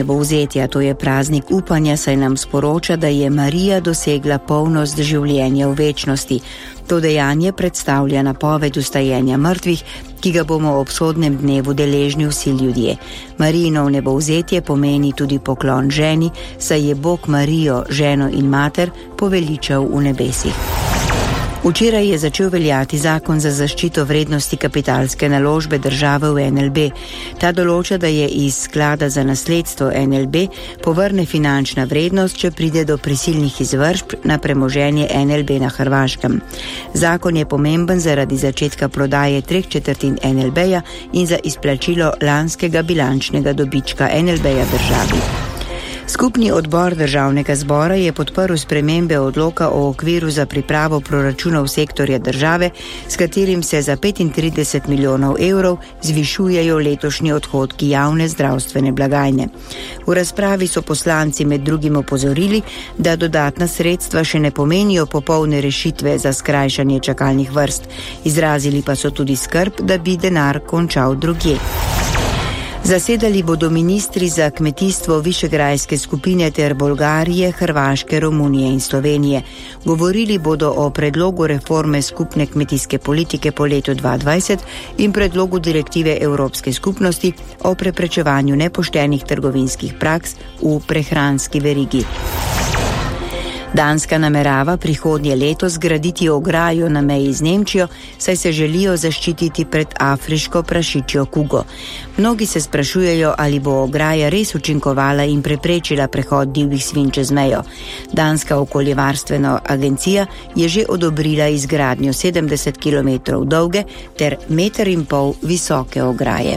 Nebovzetja, to je praznik upanja, saj nam sporoča, da je Marija dosegla polnost življenja v večnosti. To dejanje predstavlja napoved vstajenja mrtvih, ki ga bomo ob sodnem dnevu deležni vsi ljudje. Marijino nebovzetje pomeni tudi poklon ženi, saj je Bog Marijo, ženo in mater, poveličal v nebesih. Včeraj je začel veljati zakon za zaščito vrednosti kapitalske naložbe države v NLB. Ta določa, da je iz sklada za nasledstvo NLB povrne finančna vrednost, če pride do prisilnih izvršb na premoženje NLB na Hrvaškem. Zakon je pomemben zaradi začetka prodaje 3/4 NLB-ja in za izplačilo lanskega bilančnega dobička NLB-ja državi. Skupni odbor državnega zbora je podprl spremembe odloka o okviru za pripravo proračunov sektorja države, s katerim se za 35 milijonov evrov zvišujejo letošnji odhodki javne zdravstvene blagajne. V razpravi so poslanci med drugim opozorili, da dodatna sredstva še ne pomenijo popolne rešitve za skrajšanje čakalnih vrst. Izrazili pa so tudi skrb, da bi denar končal drugje. Zasedali bodo ministri za kmetijstvo Višegrajske skupine ter Bolgarije, Hrvaške, Romunije in Slovenije. Govorili bodo o predlogu reforme skupne kmetijske politike po letu 2020 in predlogu direktive Evropske skupnosti o preprečevanju nepoštenih trgovinskih praks v prehranski verigi. Danska namerava prihodnje leto zgraditi ograjo na meji z Nemčijo, saj se želijo zaščititi pred afriško prašičjo kugo. Mnogi se sprašujejo, ali bo ograja res učinkovala in preprečila prehod divjih svinj čez mejo. Danska okoljevarstvena agencija je že odobrila izgradnjo 70 km dolge ter 1,5 metra visoke ograje.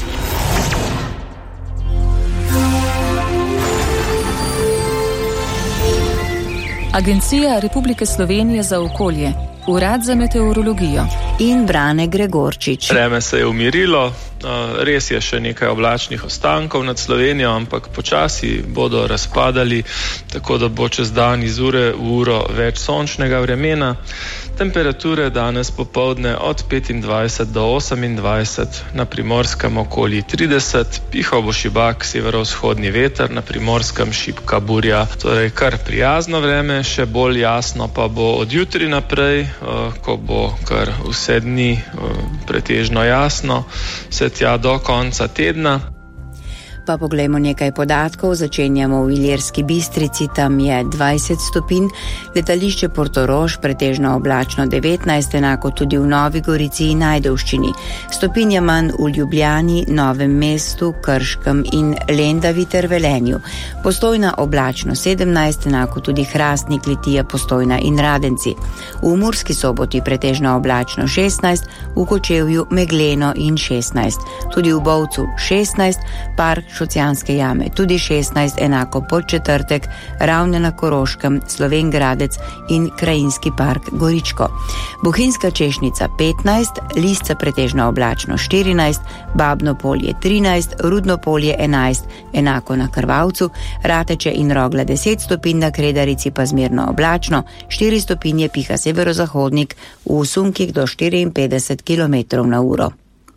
Agencija Republike Slovenije za okolje, Urad za meteorologijo in Brane Gregorčič. Vreme se je umirilo, res je še nekaj oblačnih ostankov nad Slovenijo, ampak počasi bodo razpadali, tako da bo čez dan iz ure v uro več sončnega vremena. Temperature danes popoldne od 25 do 28, na Primorskem okoli 30, pihal bo šibak severovzhodni veter, na Primorskem šibka burja. Torej kar prijazno vreme, še bolj jasno pa bo od jutri naprej, ko bo kar vse dni pretežno jasno, vse tja do konca tedna. Pa poglejmo nekaj podatkov. Začenjamo v Ilirski Bistrici, tam je 20 stopinj, letališče Portorož pretežno oblačno 19, enako tudi v Novi Gorici in Ajdovščini. Stopinja manj v Ljubljani, Novem mestu, Krškem in Lendavi ter Velenju. Postojna oblačno 17, enako tudi Hrastnik, Litija, Postojna in Radenci. V Murski Soboti pretežno oblačno 16, v Kočevju megleno in 16. Tudi v Bovcu 16, Park Šocjanske jame tudi 16, enako Podčetrtek, Ravne na Koroškem, Slovenj Gradec in Krajinski park Goričko. Bohinjska Češnica 15, Lisca pretežno oblačno 14, Babno Polje 13, Rudno Polje 11, enako na Krvavcu, Rateče in Rogla 10 stopinj, na Kredarici pa zmerno oblačno, 4 stopinje piha severozahodnik, v sunkih do 54 km na uro.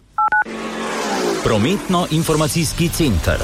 Prometno-informacijski center.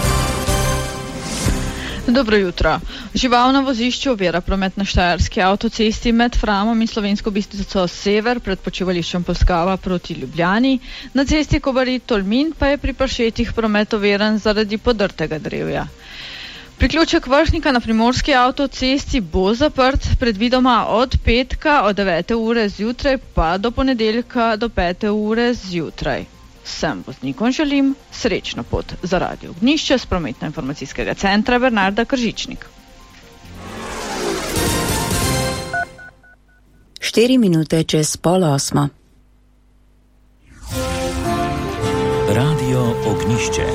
Dobro jutro. Živalno vozišče ovira promet na Štajerski avtocesti med Framom in Slovensko Bistrico sever pred počivališčem Polskava proti Ljubljani. Na cesti Kobarid-Tolmin pa je pri Pršetih promet oviran zaradi podrtega drevja. Priključek Vršnika na Primorski avtocesti bo zaprt predvidoma od petka od 9. ure zjutraj pa do ponedeljka do 5. ure zjutraj. Vsem voznikom želim srečno pot. Za Radio Ognjišče z prometno-informacijskega centra Bernarda Kržičnik. 4 minute čez 7:30. Radio Ognjišče.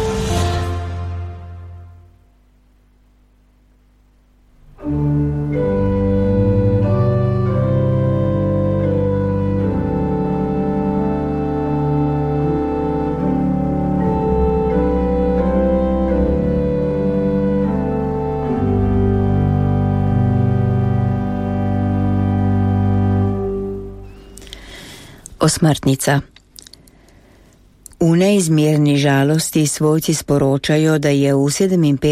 Osmrtnica. V neizmerni žalosti svojci sporočajo, da je v 57